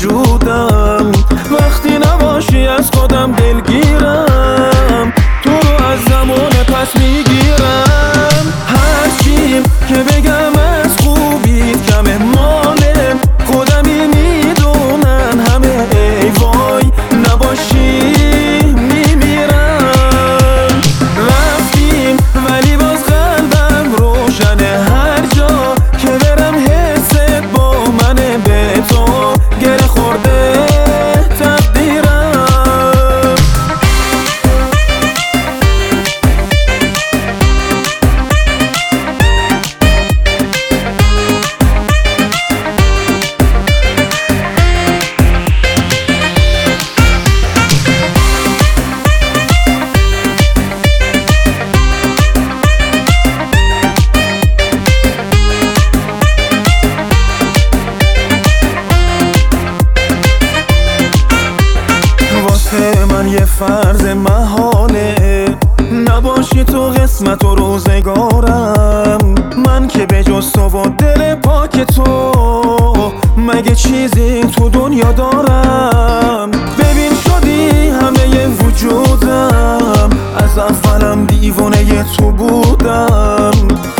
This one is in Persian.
وجودم. وقتی نباشی از خودم دلگیرم، تو رو از زمان پس میگیرم. هرچیم که بگم از خوبیت کمه، مال خودمی میدونن همه. ای وای نباشی میمیرم. رفتیم ولی باز قلبم روشنه، هر جا که برم حست با منه. به تو گره خورده تقدیرم. من یه فرض محاله، نباشی تو قسمت و روزگارم. من که به جز تو و دل پاک تو مگه چیزی تو دنیا دارم. ببین شدی همه وجودم، از اولم دیوانه تو بودم.